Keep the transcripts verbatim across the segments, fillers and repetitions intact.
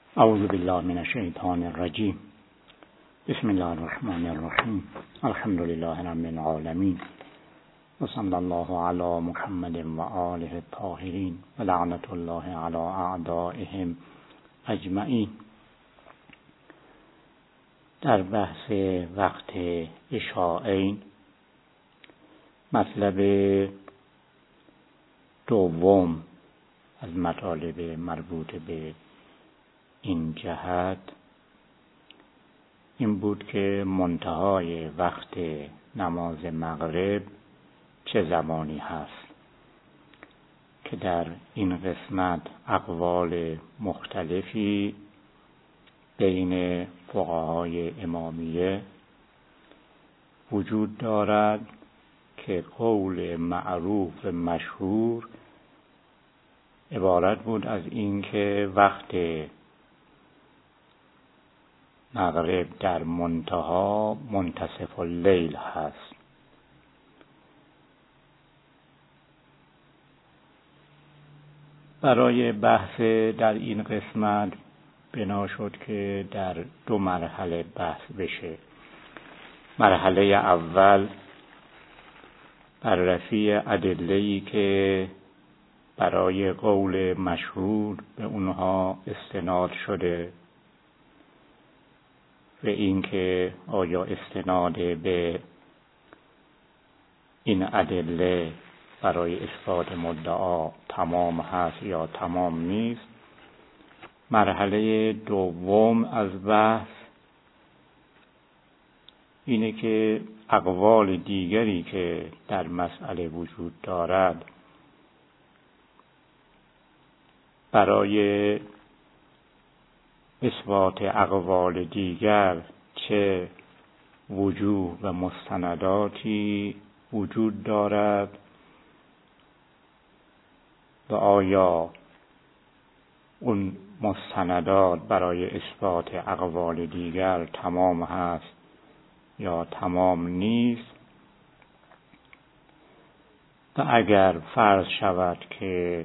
اعوذ بالله من الشیطان الرجیم. بسم الله الرحمن الرحیم. الحمد لله رب العالمین و صلی الله علی محمد و آله الطاهرین و لعنت الله علی اعدائهم اجمعین. در بحث وقت عشاءین مطلب دوم از مطالب مربوط به این جهت این بود که منتهای وقت نماز مغرب چه زمانی هست که در این قسمت اقوال مختلفی بین فقهای امامیه وجود دارد که قول معروف مشهور عبارت بود از این که وقت مغرب در منتها منتصف اللیل هست. برای بحث در این قسمت بنا شد که در دو مرحله بحث بشه. مرحله اول بررسی ادله‌ای که برای قول مشهور به اونها استناد شده و اینکه آیا استناد به این ادله برای اثبات مدعا تمام هست یا تمام نیست. مرحله دوم از بحث اینه که اقوال دیگری که در مسئله وجود دارد برای اثبات اقوال دیگر چه وجوه و مستنداتی وجود دارد و آیا اون مستندات برای اثبات اقوال دیگر تمام هست یا تمام نیست و اگر فرض شود که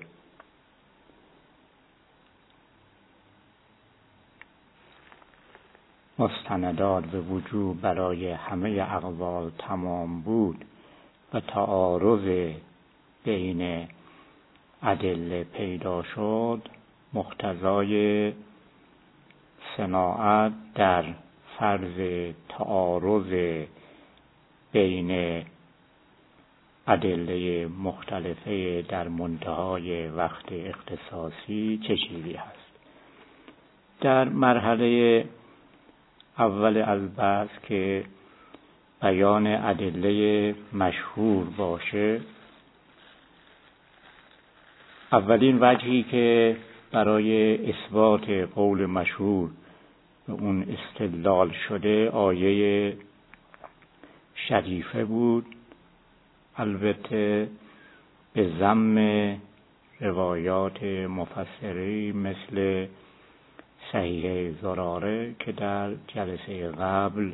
مستندات به وجوه برای همه اقوال تمام بود و تعارض بین ادله پیدا شد، مقتضای صناعت در فرض تعارض بین ادله مختلفه در منتهای وقت اختصاصی چه چیزی هست. در مرحله اول از بحث که بیان ادله مشهور باشه، اولین وجهی که برای اثبات قول مشهور به اون استدلال شده آیه شریفه بود، البته به ضم روایات مفسری مثل صحیح زراره که در جلسه قبل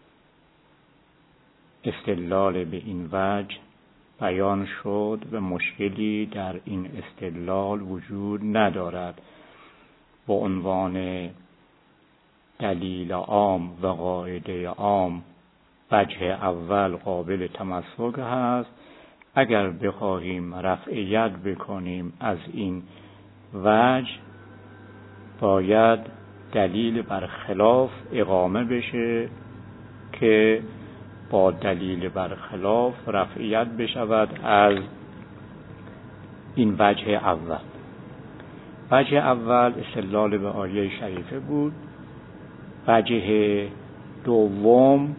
استدلال به این وجه بیان شد و مشکلی در این استدلال وجود ندارد. با عنوان دلیل عام و قاعده عام وجه اول قابل تمسک هست. اگر بخواهیم رفعیت بکنیم از این وجه باید دلیل برخلاف اقامه بشه که با دلیل برخلاف رفعیت بشود از این وجه اول. وجه اول استدلال به آیه شریفه بود. وجه دوم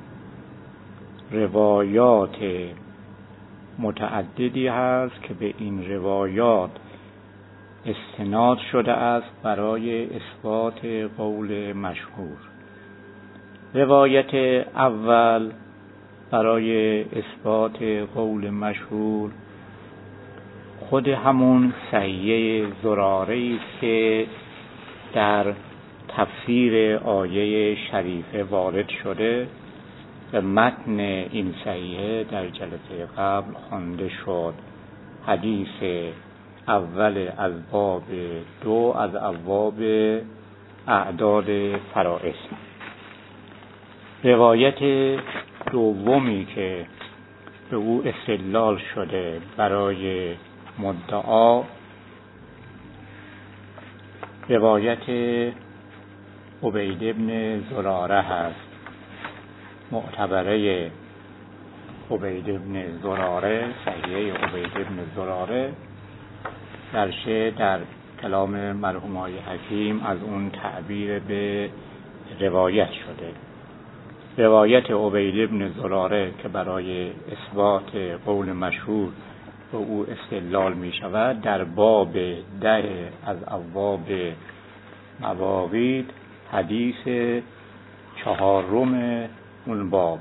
روایات متعددی هست که به این روایات استناد شده است برای اثبات قول مشهور. روایت اول برای اثبات قول مشهور خود همون صحیح زراره است که در تفسیر آیه شریفه وارد شده و متن این صحیحه در جلسه قبل خوانده شد. حدیث اول از باب دو از ابواب اعداد فرائض. روایت دومی که به او استدلال شده برای مدعا روایت عبید بن زراره هست. معتبره عبید بن زراره، صحیحه عبید بن زراره در شعر در کلام مرحوم آقای حکیم از اون تعبیر به روایت شده. روایت عبید بن زراره که برای اثبات قول مشهور به او استدلال می شود در باب ده از ابواب مواقیت، حدیث چهارم اون باب.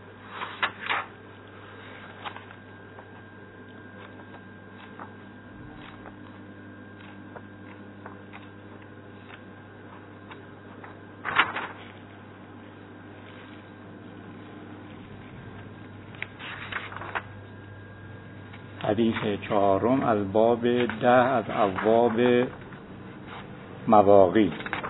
حدیث چهارم از باب ده از ابواب مواقیت.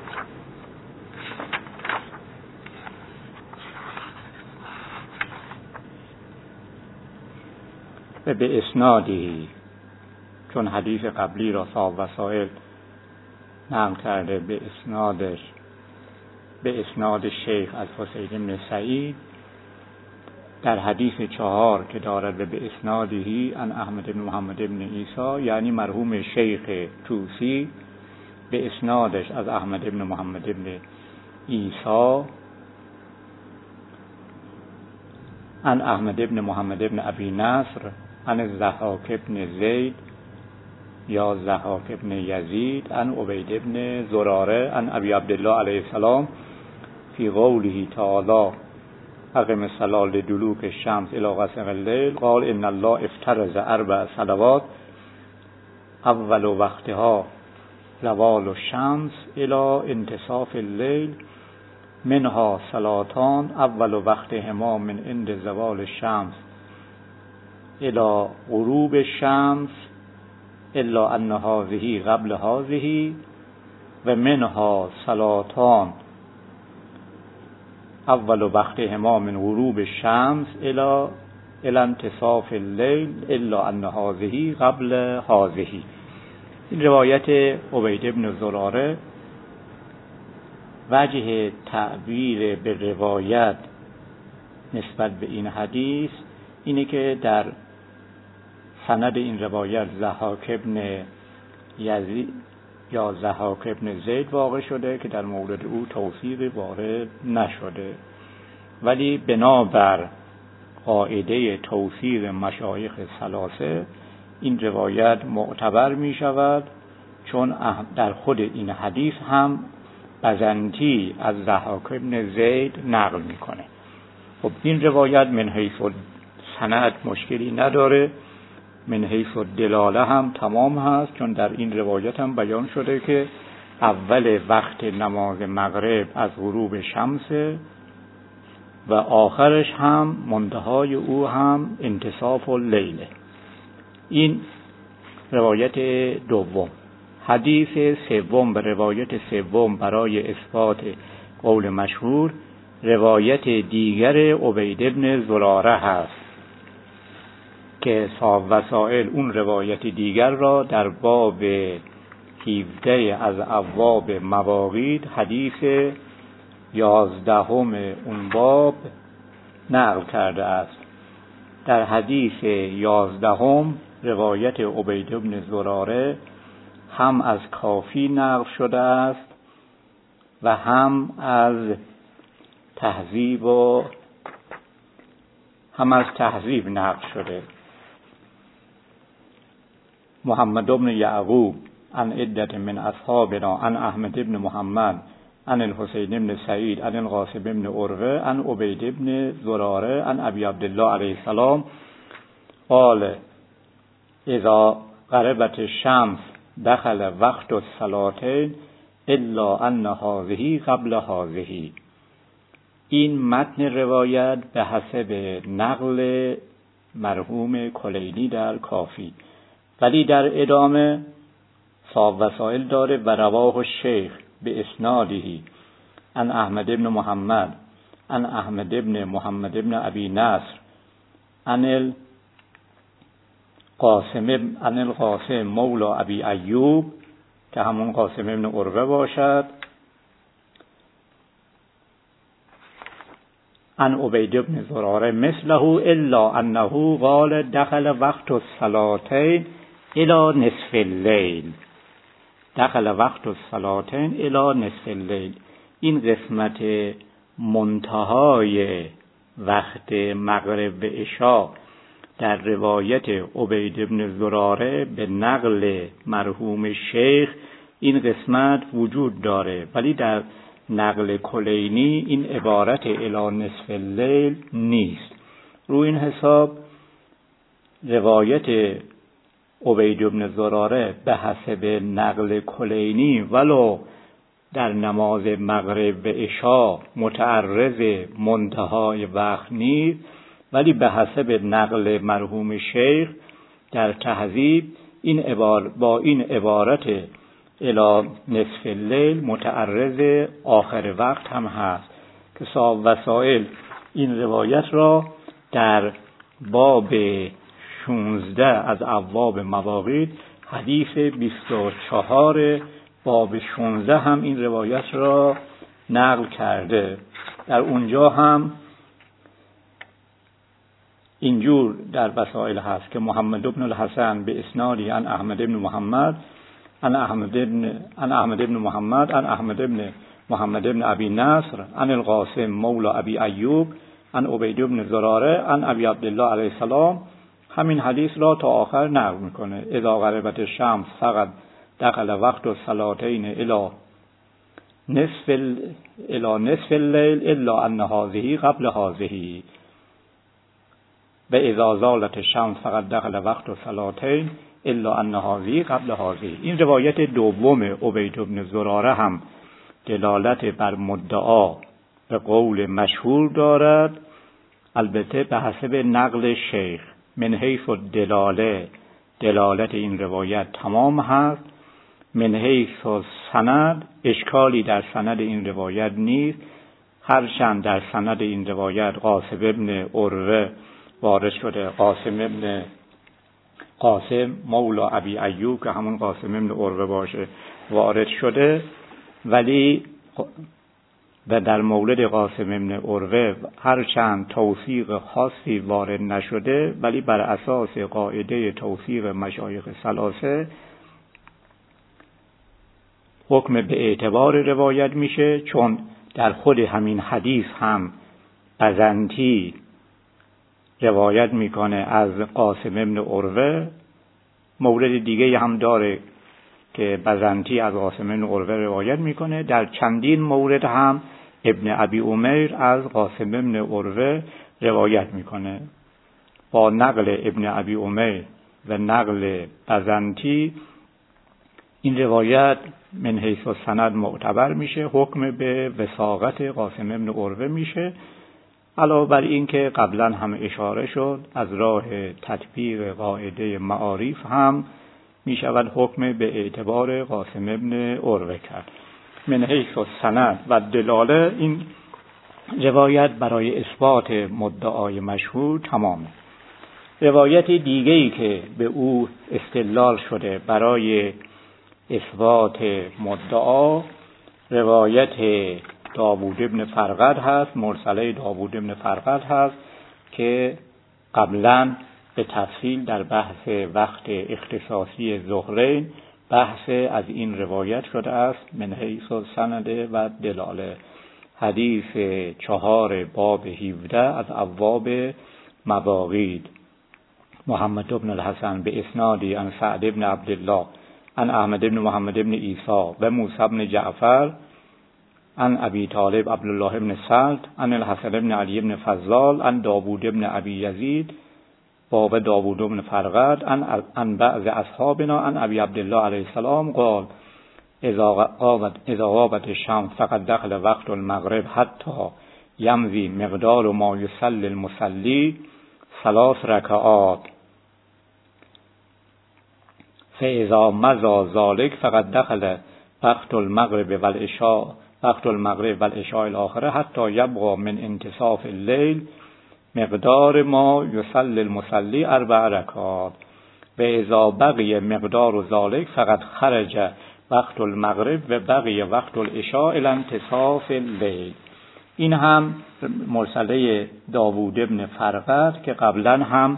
و به اسنادی، چون حدیث قبلی را صاحب وسائل نقل کرده به اسنادش به اسناد شیخ از حسین بن سعید، در حدیث چهار که دارد و به اسنادی عن احمد بن محمد بن عیسی، یعنی مرحوم شیخ طوسی به اسنادش از احمد بن محمد بن عیسی عن احمد بن محمد بن ابی نصر عن الضحاک بن زید یا ضحاک بن یزید عن عبید بن زراره عن ابی عبدالله علیه السلام فی قوله تعالی اقم الصلاة لدلوک الشمس الی غسق الليل قال ان الله افترض اربع صلوات اول وقتها زوال الشمس الی انتصاف الليل منها صلاتان اول وقتهما من عند زوال الشمس الی غروب الشمس الا ان هذه قبل هذه و منها صلاتان اول وقتهما من غروب الشمس الی الی انتصاف الليل الا ان هذه قبل هذه. این روایت عبید بن زراره وجه تعبیر به روایت نسبت به این حدیث اینه که در سند این روایت ضحاک بن یزید یا ضحاک بن زید واقع شده که در مورد او توثیق وارد نشده، ولی بنابر قاعده توثیق مشایخ ثلاثه این روایت معتبر می شود، چون در خود این حدیث هم بزنتی از ضحاک بن زید نقل می کنه. خب این روایت من حیث سند مشکلی نداره، من حیث دلاله هم تمام هست، چون در این روایت هم بیان شده که اول وقت نماز مغرب از غروب شمس و آخرش هم منتهای او هم انتصاف اللیل. این روایت دوم. حدیث سوم و روایت سوم برای اثبات قول مشهور روایت دیگر عبید بن زراره هست که صاحب وسائل اون روایت دیگر را در باب هفده از ابواب مواقیت حدیث یازدهم اون باب نقل کرده است. در حدیث یازدهم روایت عبید بن زراره هم از کافی نقل شده است و هم از تهذیب و هم از تهذیب نقل شده. محمد بن یعقوب عن عدة من اصحابنا عن احمد بن محمد عن الحسین بن سعید عن القاسم بن عروه عن عبید بن زراره عن ابی عبدالله علیه السلام قال اذا غربت الشمس دخل وقت الصلاتین الا ان هذه قبل هذه. این متن روایت به حسب نقل مرحوم کلینی در کافی، ولی در ادامه صاحب وسائل داره و رواه شیخ به اسناده عن احمد ابن محمد عن احمد ابن محمد ابن ابی نصر عن القاسم عن القاسم مولا ابی ایوب که همون قاسم ابن عروه باشد، عن عبید ابن زراره مثله الا انه قال دخل وقت الصلاتین الى نصف الليل. دخل وقت الصلاتین الى نصف الليل. این قسمت منتهای وقت مغرب و عشا در روایت عبید ابن زراره به نقل مرحوم شیخ این قسمت وجود داره، ولی در نقل کلینی این عبارت الی نصف اللیل نیست. روی این حساب روایت عبید ابن زراره به حسب نقل کلینی ولو در نماز مغرب و عشا متعرض منتهای وقت نیست، ولی به حسب نقل مرحوم شیخ در تهذیب این عبارت با این عبارت الی نصف اللیل متعرض آخر وقت هم هست که صاحب وسائل این روایت را در باب شانزده از ابواب مواقیت حدیث بیست و چهار باب شانزده هم این روایت را نقل کرده. در اونجا هم اینجور در وسائل هست که محمد ابن الحسن به اسنادی عن احمد ابن محمد عن احمد ابن عن احمد ابن محمد عن احمد ابن محمد ابن ابی نصر عن القاسم مولا ابی ایوب عن عبید ابن زراره عن ابی عبدالله علیه السلام همین حدیث را تا آخر نقل میکنه. اذا غربت الشمس فقط دخل وقت الصلاتین الی نصف ال... الی نصف الليل الا ان هذه قبل هذه و اذا زالت الشمس فقط دخل وقت الصلاتین الا ان هذه قبل هذه. این روایت دوم عبید بن زراره هم دلالت بر مدعا به قول مشهور دارد، البته به حسب نقل شیخ. من حیث دلاله دلالت این روایت تمام هست، من حیث سند اشکالی در سند این روایت نیست، هرچند در سند این روایت قاسم ابن عروه وارد شده، قاسم ابن قاسم مولا ابی ایوب که همون قاسم ابن عروه باشه وارد شده، ولی و در مولد قاسم ابن عروه هرچند توثیق خاصی وارد نشده، ولی بر اساس قاعده توثیق مشایخ ثلاثه حکم به اعتبار روایت میشه، چون در خود همین حدیث هم بزنتی روایت میکنه از قاسم ابن عروه. مورد دیگه هم داره که بزنتی از قاسم ابن عروه روایت میکنه. در چندین مورد هم ابن ابی امیر از قاسم ابن عروه روایت میکنه. با نقل ابن ابی امیر و نقل بزنتی این روایت من حیث السند معتبر میشه، حکم به وثاقت قاسم ابن عروه میشه. علاوه بر این که قبلا هم اشاره شد، از راه تطبیق قاعده معارف هم می شود حکم به اعتبار قاسم ابن عروه کرد. من حیث السند و دلاله این روایت برای اثبات مدعای مشهور تمامه. روایت دیگه‌ای که به او استدلال شده برای اثبات مدعا روایت داوود ابن فرقد هست، مرسله داوود ابن فرقد هست که قبلا به تفصیل در بحث وقت اختصاصی ظهرین بحث از این روایت شده است. من حیث سند و دلاله حدیث چهار باب هفده از ابواب مواقیت. محمد ابن الحسن به اسنادی عن سعد ابن عبدالله عن احمد ابن محمد ابن عیسی و موسی ابن جعفر عن ابی طالب عبدالله ابن سعد عن الحسن ابن علی ابن فضال عن داوود ابن ابی یزید باب داوود ابن فرقد عن عن بعض اصحابنا عن ابی عبدالله علیه السلام قال اذا غابت اذا غابت الشمس فقد دخل وقت المغرب حتی یمضی مقدار ما یصلی المصلی ثلاث رکعات فاذا مضى ذلك فقد دخل وقت المغرب و العشاء وقت المغرب و العشاء الاخره حتی یبقى من انتصاف اللیل مقدار ما یصلی المصلی اربع رکعات و اذا بقی مقدار ذلك فقد خرج وقت المغرب و بقی وقت العشاء الی انتصاف اللیل. این هم مرسله داوود ابن فرقد که قبلا هم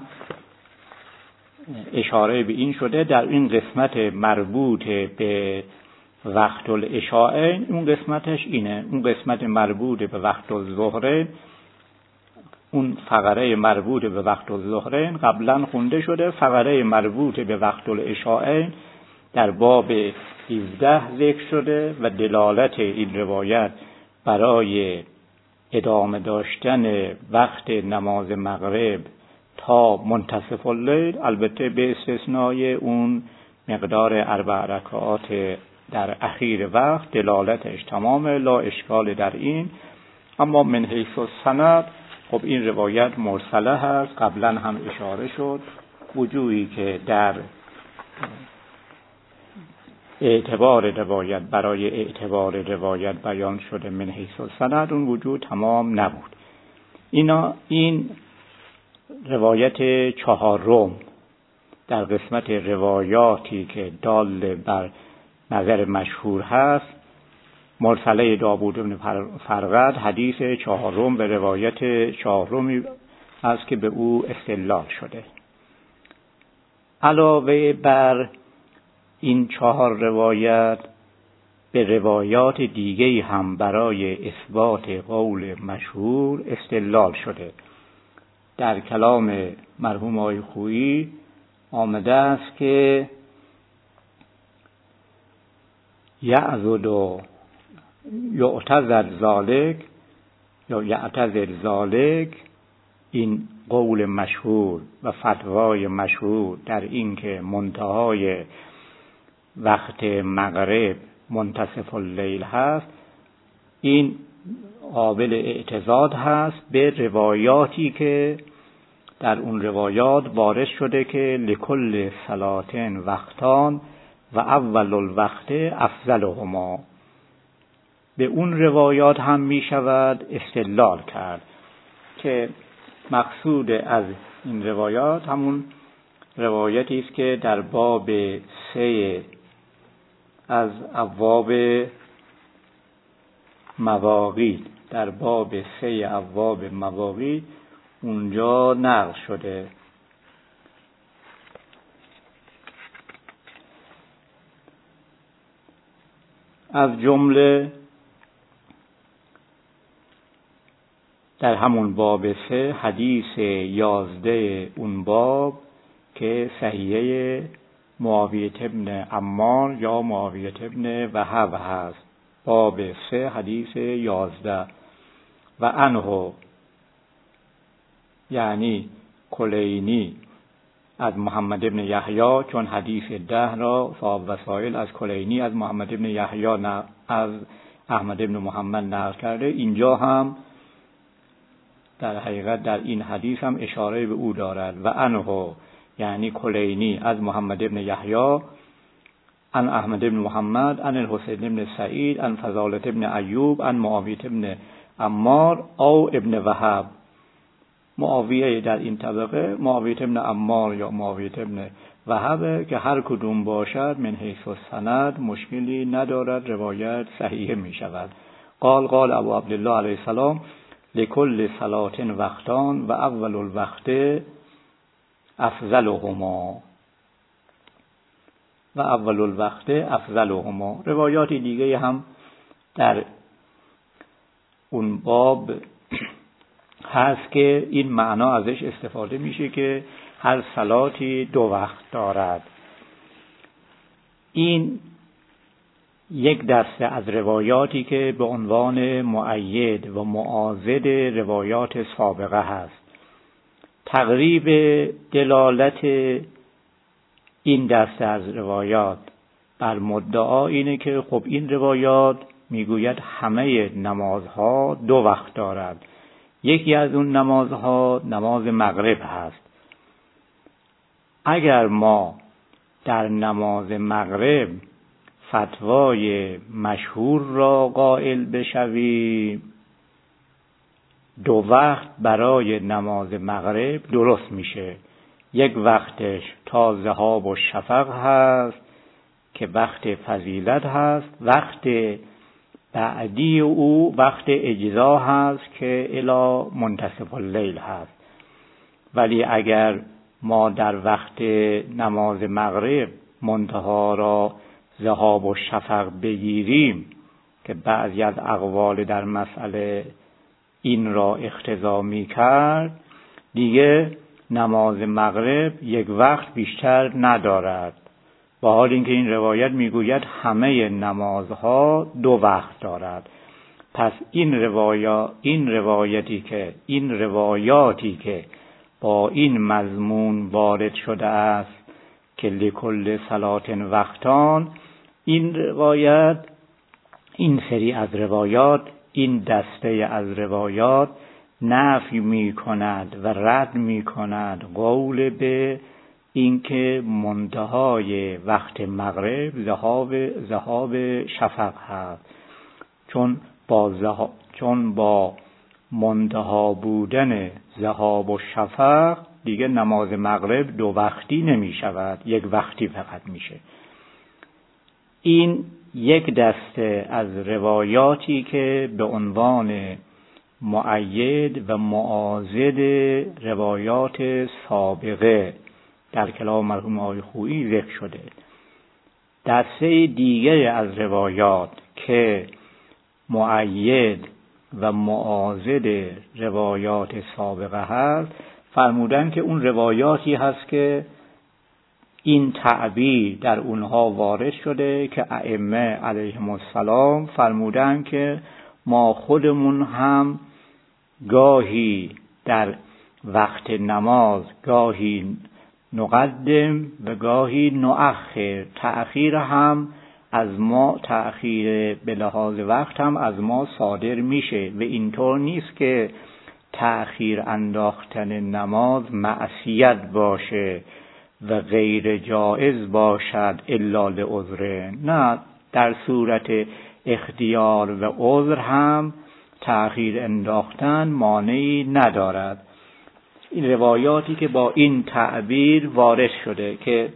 اشاره به این شده. در این قسمت مربوط به وقت العشاء، اون قسمتش اینه، اون قسمت مربوط به وقت الظهر، اون فقره مربوط به وقت الظهر قبلا خونده شده. فقره مربوط به وقت العشاء در باب هفده ذکر شده و دلالت این روایت برای ادامه داشتن وقت نماز مغرب تا منتصف اللیل، البته به استثنای اون مقدار اربع رکعات در اخیر وقت، دلالتش تمام، لا اشکال در این. اما من حیث السند خب این روایت مرسله هست، قبلا هم اشاره شد. وجوهی که در اعتبار روایت برای اعتبار روایت بیان شده من حیث السند، اون وجود تمام نبود. اینا این روایت چهارم در قسمت روایاتی که دال بر نظر مشهور هست، مرسله داوود بن فرقد، حدیث چهارم به روایت چهارمی است که به او استدلال شده. علاوه بر این چهار روایت به روایات دیگه هم برای اثبات قول مشهور استدلال شده. در کلام مرحوم آقای خویی آمده است که یعذد و یعتذر ذالک یا یعتذر ذالک، این قول مشهور و فتوای مشهور در این که منتهای وقت مغرب منتصف اللیل هست، این قابل اعتضاد هست به روایاتی که در اون روایات وارد شده که لکل صلاتن وقتان و اول الوقت افضلهما. به اون روایات هم می شود استدلال کرد که مقصود از این روایات همون روایتی است که در باب سه از ابواب مواقیت، در باب سه ابواب مواقیت اونجا نقل شده. از جمله در همون باب سه حدیث یازده اون باب که صحیحه معاویه ابن عمار یا معاویه ابن وهب هست، باب سه حدیث یازده. و عنه یعنی کلینی از محمد ابن یحیی، چون حدیث ده را صاحب وسائل از کلینی از محمد ابن یحیی از احمد ابن محمد نقل کرده، اینجا هم در حقیقت در این حدیث هم اشاره به او دارد. و عنه یعنی کلینی از محمد ابن یحیی عن احمد ابن محمد عن الحسین ابن سعید عن فضالة ابن ایوب عن معاویه ابن عمار او ابن وهب. معاویه در این طبقه معاویه ابن عمار یا معاویه ابن وهب که هر کدوم باشد من حیث السند مشکلی ندارد، روایت صحیح می شود. قال قال ابو عبدالله علیه السلام لکل صلات وقتان و اول الوقت افضلهما و اول الوقت افضلهما. روایات دیگه هم در اون باب هست که این معنا ازش استفاده میشه که هر صلاتی دو وقت دارد. این یک دسته از روایاتی که به عنوان مؤید و معاضد روایات سابقه هست. تقریب دلالت این دسته از روایات بر مدعا اینه که خب این روایات میگوید همه نمازها دو وقت دارد. یکی از اون نمازها نماز مغرب هست. اگر ما در نماز مغرب فتوای مشهور را قائل بشویم، دو وقت برای نماز مغرب درست میشه. یک وقتش تا ذهاب و شفق هست که وقت فضیلت هست، وقت بعدی او وقت اجزا هست که الی منتصف اللیل هست. ولی اگر ما در وقت نماز مغرب منتها را ذهاب و شفق بگیریم که بعضی از اقوال در مسئله این را اقتضا می کرد، دیگه نماز مغرب یک وقت بیشتر ندارد، با حال اینکه این روایت میگوید همه نمازها دو وقت دارد. پس این روایات این روایتی که این روایاتی که با این مضمون وارد شده است که لکل صلات وقتان، این روایت این سری از روایات این دسته از روایات نفی می کند و رد می کند قول به اینکه منتهای وقت مغرب ذهاب ذهاب شفق هست، چون با زها... چون با منتها بودن ذهاب و شفق دیگه نماز مغرب دو وقتی نمی شود، یک وقتی فقط میشه. این یک دسته از روایاتی که به عنوان مؤید و معاضد روایات سابقه در کلام مرحوم آقای خویی ذکر شده. دسته دیگه از روایات که مؤید و معاضد روایات سابقه هست، فرمودن که اون روایاتی هست که این تعبیر در اونها وارد شده که ائمه علیهم السلام فرمودن که ما خودمون هم گاهی در وقت نماز گاهی نقدم و گاهی نؤخر، تأخیر هم از ما تأخیر به لحاظ وقت هم از ما صادر میشه و اینطور نیست که تأخیر انداختن نماز معصیت باشه و غیر جائز باشد الا لعذر. نه، در صورت اختیار و عذر هم تأخیر انداختن مانعی ندارد. این روایاتی که با این تعبیر وارد شده که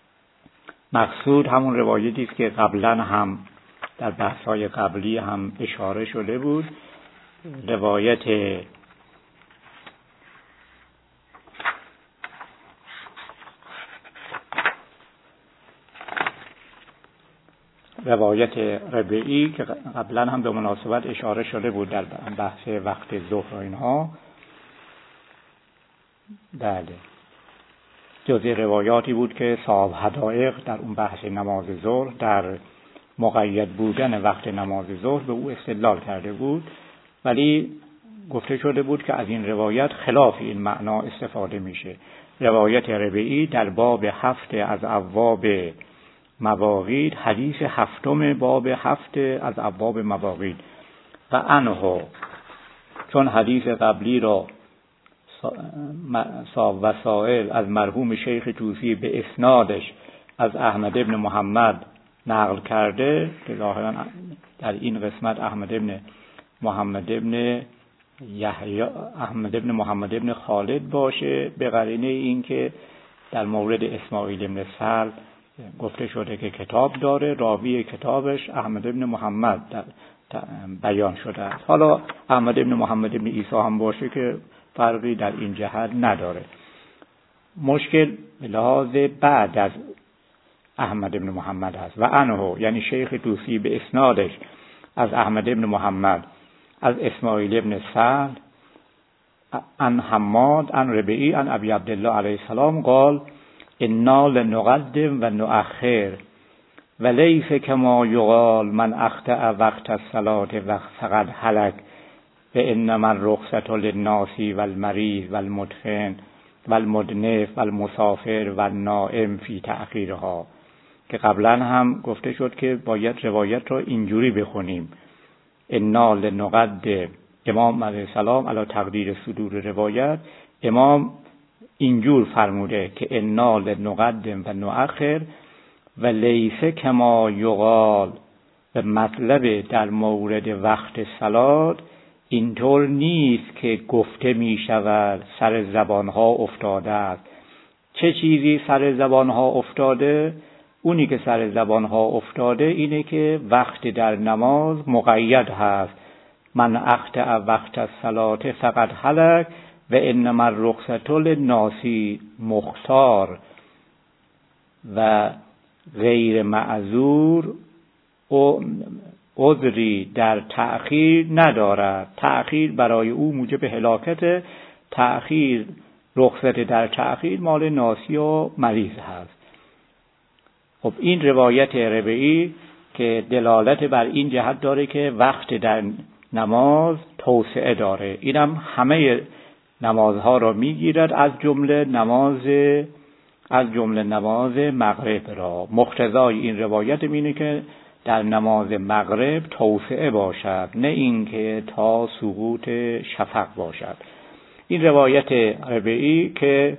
مقصود همون روایتی است که قبلا هم در بحث‌های قبلی هم اشاره شده بود، روایت روایت ربیعی که قبلا هم به مناسبت اشاره شده بود در بحث وقت ظهر و اینها. بله، جزء روایاتی بود که صاحب حدائق در اون بحث نماز ظهر در مقید بودن وقت نماز ظهر به او استدلال کرده بود، ولی گفته شده بود که از این روایت خلاف این معنا استفاده میشه. روایت ربیعی در باب هفت از ابواب مواقیت، حدیث هفتم باب هفت از ابواب مواقیت و عنه، چون حدیث قبلی را صاحب وسائل از مرحوم شیخ طوسی به اسنادش از احمد ابن محمد نقل کرده که ظاهرا در این قسمت احمد ابن محمد ابن یحیی احمد ابن محمد ابن خالد باشه، به قرینه این که در مورد اسماعیل ابن سهل گفته شده که کتاب داره، راوی کتابش احمد ابن محمد در بیان شده است. حالا احمد ابن محمد ابن عیسی هم باشه که فرقی در این جهت نداره. مشکل به لحاظ بعد از احمد ابن محمد هست و عنه، یعنی شیخ طوسی به اسنادش از احمد ابن محمد از اسماعیل ابن سهل عن حماد عن ربیعی عن ابی عبدالله علیه السلام قال انا لنقدم و نؤخر و لیس کما یقال من اخطأ وقت الصلاة فقد هلک و انما الرخصة للناس والمریض والمدخن والمدنف والمسافر والنائم فی تأخیرها، که قبلا هم گفته شد که باید روایت را اینجوری بخونیم: انا لنقدم. امام علیه السلام علی تقدیر صدور روایت امام اینجور فرموده که انا لنقدم و نؤخر و لیسه کما یقال به مطلب در مورد وقت صلات اینطور نیست که گفته می شود سر زبانها افتاده است. چه چیزی سر زبانها افتاده؟ اونی که سر زبانها افتاده اینه که وقت در نماز مقید هست. من اخطأ وقت الصلاة فقط هلک و انما الرخصة للناس مختار و غیر معذور و عذری در تأخیر ندارد. تأخیر برای او موجب هلاکت. تأخیر رخصت در تأخیر مال ناسی و مریض هست. خب این روایت ربیعی که دلالت بر این جهت داره که وقت در نماز توسعه داره. اینم همه نمازها را میگیرد، از جمله نماز از جمله نماز مغرب را. مقتضای این روایت اینه که در نماز مغرب توسعه باشد، نه اینکه تا سقوط شفق باشد. این روایت ربیعی که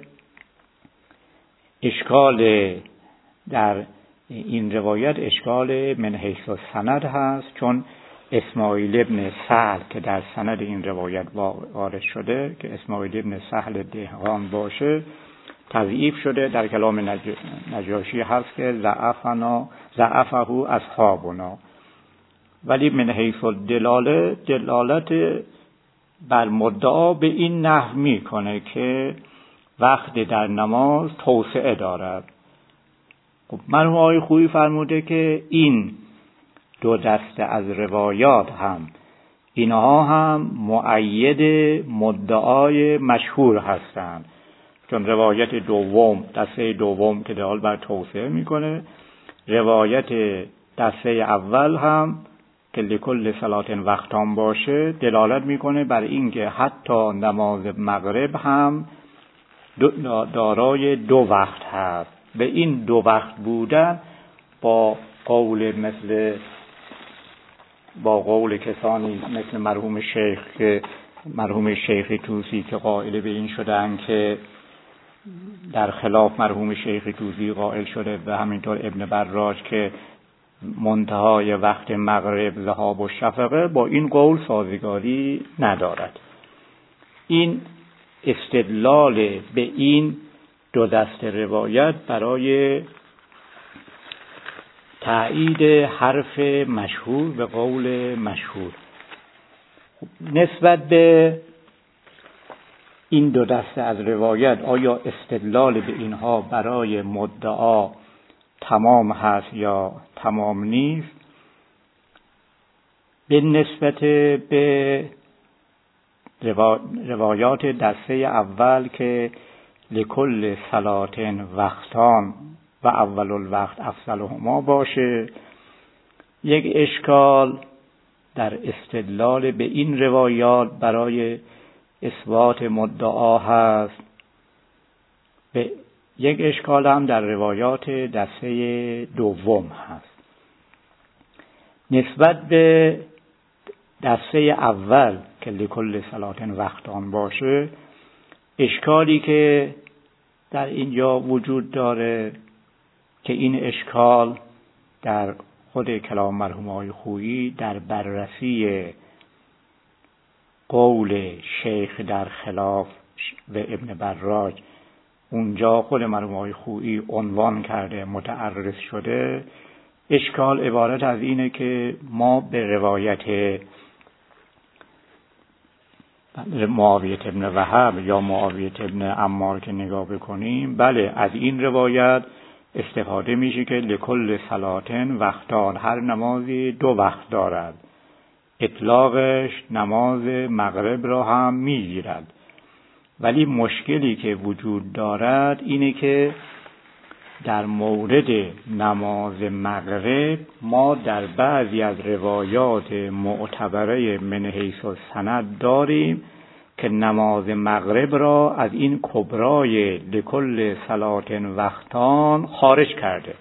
اشکال در این روایت اشکال من حیث السند هست، چون اسماعیل ابن سهل که در سند این روایت وارد شده که اسماعیل ابن سهل دهقان باشه تضعیف شده. در کلام نج... نجاشی هست که ضعفنا ضعفه اصحابنا، ولی من حیث الدلاله دلالت بر مدعا به این نحو میکنه که وقت در نماز توسعه دارد. خب مرحوم آقای خویی فرموده که این دو دسته از روایات هم اینها هم مؤید مدعای مشهور هستند، چون روایت دوم دسته دوم که دلالت بر توسعه میکنه، روایت دسته اول هم که لکل صلات وقتان باشه دلالت میکنه بر اینکه حتی نماز مغرب هم دارای دو وقت هست. به این دو وقت بودن با قول مثل با قول کسانی مثل مرحوم شیخ که مرحوم شیخ توسی که قائل به این شدن که در خلاف مرحوم شیخ توسی قائل شده و همینطور ابن براج که منتهای وقت مغرب ذهاب و شفقه، با این قول سازگاری ندارد. این استدلال به این دو دست روایت برای تأیید حرف مشهور به قول مشهور. نسبت به این دو دسته از روایت آیا استدلال به اینها برای مدعا تمام هست یا تمام نیست؟ به نسبت به روایات دسته اول که لکل صلات وقتان و اول الوقت افضلهما باشه، یک اشکال در استدلال به این روایات برای اثبات مدعا هست. به یک اشکال هم در روایات دسته دوم هست. نسبت به دسته اول که لکل صلات وقتان باشه، اشکالی که در اینجا وجود داره که این اشکال در خود کلام مرحوم آقای خویی در بررسی قول شیخ در خلاف و ابن براج اونجا خود مرحوم آقای خویی عنوان کرده، متعرض شده. اشکال عبارت از اینه که ما به روایت معاویه ابن وهب یا معاویه ابن عمار که نگاه بکنیم، بله از این روایت استفاده میشه که لکل صلاتن وقتان، هر نمازی دو وقت دارد. اطلاقش نماز مغرب را هم میگیرد. ولی مشکلی که وجود دارد اینه که در مورد نماز مغرب ما در بعضی از روایات معتبره من حیث السند داریم که نماز مغرب را از این کبرای لکل صلات وقتان خارج کرده.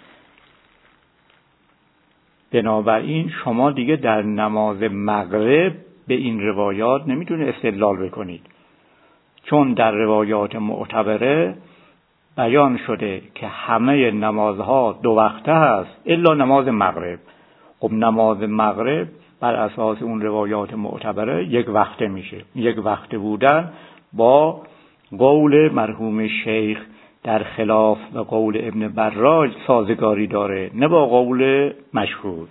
بنابراین شما دیگه در نماز مغرب به این روایات نمیتونه استدلال بکنید، چون در روایات معتبره بیان شده که همه نمازها دو وقته هست الا نماز مغرب. خب نماز مغرب بر اساس اون روایات معتبره یک وقته میشه. یک وقته بودن با قول مرحوم شیخ در خلاف و قول ابن براج سازگاری داره، نه با قول مشهور.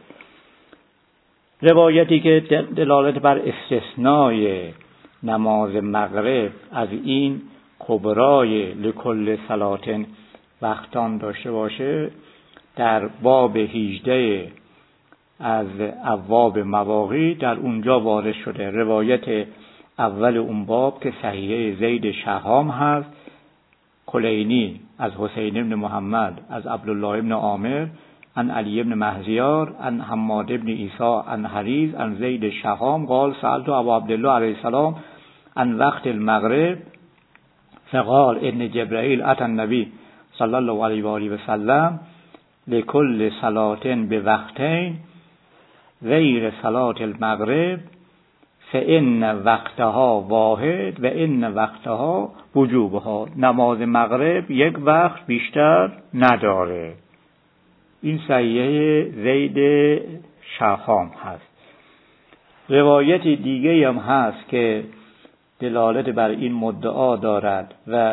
روایتی که دلالت بر استثنای نماز مغرب از این کبرای لکل صلاتن وقتان داشته باشه در باب هجده از ابواب مواقیت در اونجا وارد شده. روایت اول اون باب که صحیحه زید شهام هست، کلینی از حسین بن محمد از عبدالله بن عامر عن علی بن مهزیار عن حماد بن عیسی عن حریز عن زید شهام قال سألت ابا عبدالله علیه السلام عن وقت المغرب فقال ان جبرائیل اتى النبی صلی الله علیه و آله و سلم لكل صلاة بوقتين غیر صلاة المغرب فإن وقتها واحد و ان وقتها وجوبها. نماز مغرب یک وقت بیشتر نداره. این صحیحه زید شهام هست. روایت دیگه هم هست که دلالت بر این مدعا دارد و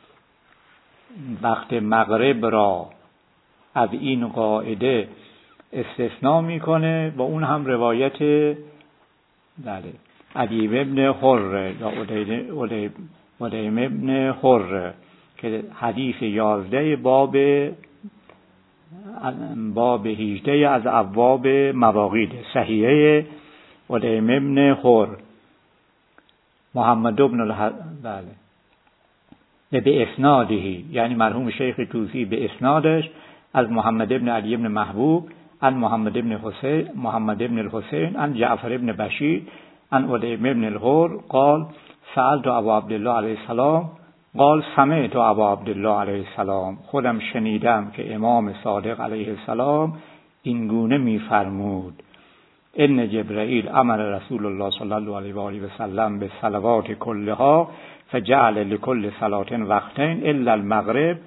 وقت مغرب را از این قاعده استثناء میکنه. با اون هم روایت بله عدی بن حر یا عدیم بن حر که حدیث یازده باب باب هجده از ابواب مواقیت صحیحه عدیم بن حر محمد بن الح... بله به اسنادهی، یعنی مرحوم شیخ توسی به اسنادش از محمد بن علی بن محبوب عن محمد بن حسین محمد بن الحسین عن جعفر بن بشیر عن عدیم بن الحر قال سألت ابا عبدالله علیه السلام قال سمعت ابا عبدالله علیه السلام، خودم شنیدم که امام صادق علیه السلام این گونه می‌فرمود ان جبرائیل امر رسول الله صلی الله علیه و آله و سلم به صلوات کلها فجعل لكل صلاة وقتين الا المغرب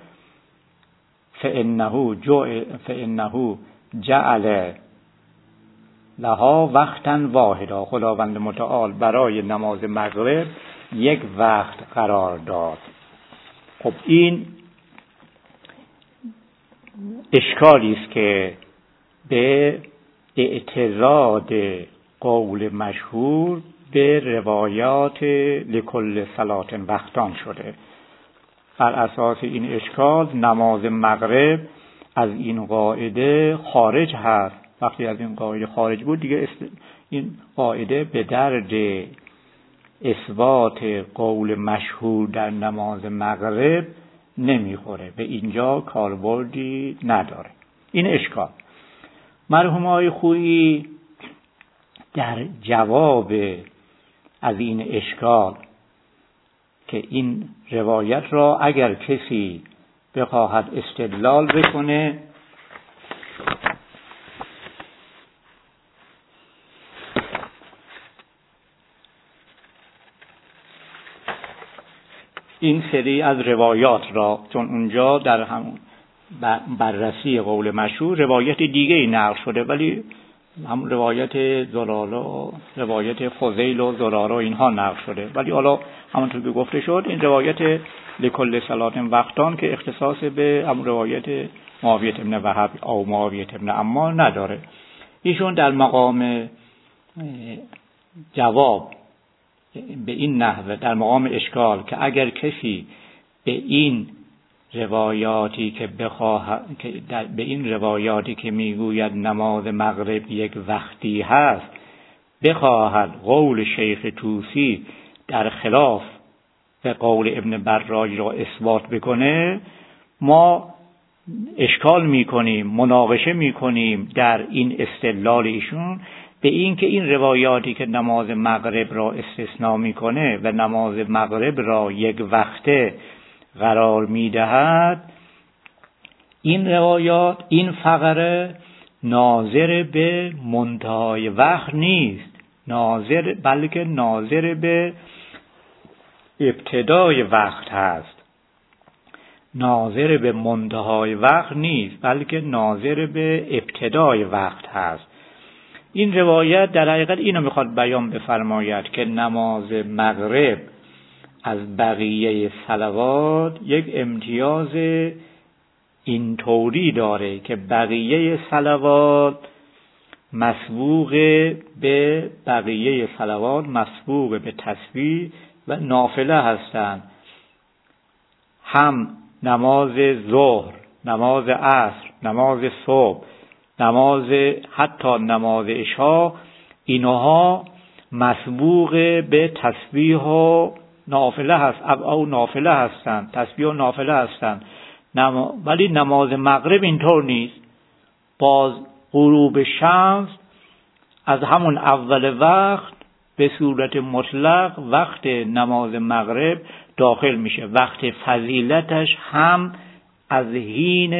فانه جعل فانه جعل لها وقتا واحدا. خداوند متعال برای نماز مغرب یک وقت قرار داد. خب این اشکالی است که به اعتراض قول مشهور به روایات لکل صلات وقتان شده. بر اساس این اشکال نماز مغرب از این قاعده خارج هست. وقتی از این قاعده خارج بود دیگه این قاعده به درد اثبات قول مشهور در نماز مغرب نمیخوره، به اینجا کاربردی نداره. این اشکال. مرحوم آقای خویی در جواب از این اشکال که این روایت را اگر کسی بخواهد استدلال بکنه این سری از روایات را، چون اونجا در همون بررسی قول مشهور روایت دیگه ای نقل شده ولی هم روایت زرارا روایت فضیل و زرارا اینها نقل شده، ولی حالا همونطور که گفته شد این روایت لکل صلات وقتان که اختصاص به هم روایت معاویه بن وهب او معاویه بن عمار نداره. ایشون در مقام جواب به این نحوه، در مقام اشکال که اگر کسی به این روایاتی که بخواه که به این روایاتی که میگوید نماز مغرب یک وقتی هست بخواهد قول شیخ توسی در خلاف به قول ابن براج را اثبات بکنه، ما اشکال میکنیم، مناقشه میکنیم در این استدلال ایشون به این که این روایاتی که نماز مغرب را استثناء میکنه و نماز مغرب را یک وقته قرار میدهد، این روایات این فقره ناظر به منتهای وقت نیست، ناظر بلکه ناظر به ابتدای وقت هست ناظر به منتهای وقت نیست، بلکه ناظر به ابتدای وقت هست. این روایت در حقیقت اینو میخواد بیان بفرماید که نماز مغرب از بقیه صلوات یک امتیاز اینطوری داره که بقیه صلوات مسبوق به بقیه صلوات مسبوق به تسبیح و نافله هستند. هم نماز ظهر، نماز عصر، نماز صبح، نماز حتی نماز عشا، اینها مسبوق به تسبیح و نافله هست او نافله هستند، تسبیح و نافله هستند. نما... ولی نماز مغرب اینطور نیست. باز غروب شمس از همون اول وقت به صورت مطلق وقت نماز مغرب داخل میشه. وقت فضیلتش هم از حین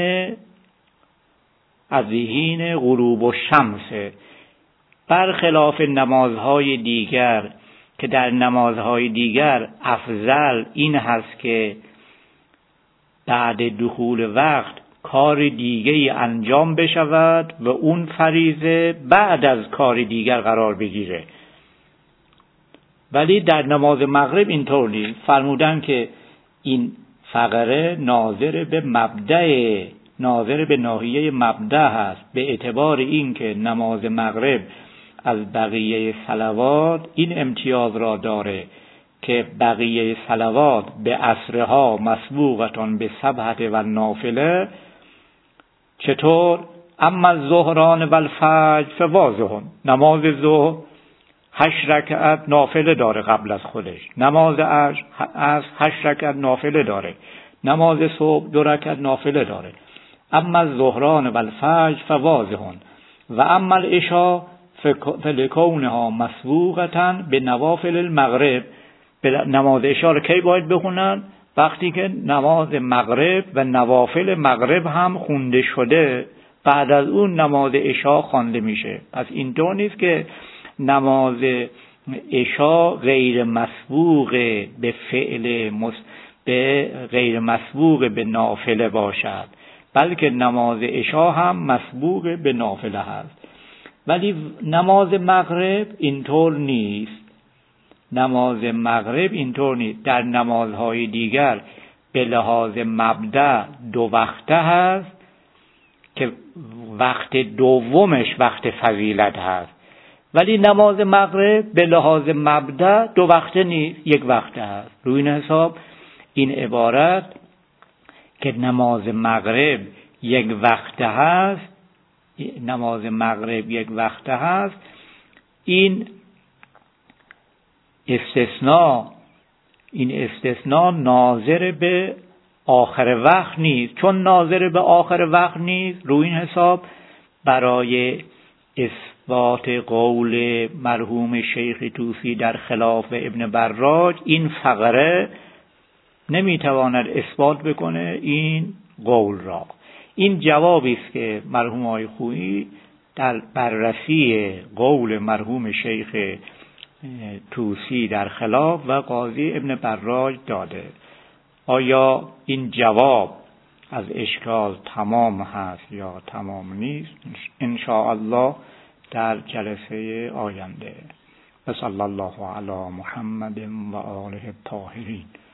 از حین غروب الشمس، برخلاف نمازهای دیگر که در نمازهای دیگر افضل این هست که بعد دخول وقت کار دیگه انجام بشود و اون فریضه بعد از کار دیگر قرار بگیره. ولی در نماز مغرب اینطور نیست. فرمودن که این فقره ناظر به مبدأ، ناظر به ناحیه مبدأ هست، به اعتبار این که نماز مغرب از بقیه صلوات این امتیاز را داره که بقیه صلوات به عصرها مسبوقتان به سبحت و نافله. چطور؟ اما الظهران و الفجر فواضحون، نماز ظهر هشت رکعت نافله داره قبل از خودش، نماز عصر هشت رکعت نافله داره، نماز صبح دو رکعت نافله داره. اما الظهران و الفجر فواضحون و اما العشا فلکونها مسبوقتاً به نوافل المغرب. به نماز عشا رو کی باید بخونن؟ وقتی که نماز مغرب و نوافل مغرب هم خونده شده، بعد از اون نماز عشا خوانده میشه. پس اینطور نیست که نماز عشا غیر مسبوق به فعل مس... به غیر مسبوق به نافله باشد، بلکه نماز عشا هم مسبوق به نافله هست. ولی نماز مغرب اینطور نیست. نماز مغرب اینطور نیست. در نمازهای دیگر به لحاظ مبدأ دو وقته هست که وقت دومش وقت فضیلت هست، ولی نماز مغرب به لحاظ مبدأ دو وقته نیست، یک وقته هست. روی این حساب این عبارت که نماز مغرب یک وقته هست، نماز مغرب یک وقته هست، این استثناء این استثناء ناظر به آخر وقت نیست. چون ناظر به آخر وقت نیست، روی این حساب برای اثبات قول مرحوم شیخ طوسی در خلاف ابن براج این فقره نمیتواند اثبات بکنه این قول را. این جوابی است که مرحوم آقای خویی در بررسی قول مرحوم شیخ طوسی در خلاف و قاضی ابن براج داده. آیا این جواب از اشکال تمام هست یا تمام نیست؟ ان شاء الله در جلسه آینده. و صلی الله علی محمد و آله الطاهرین.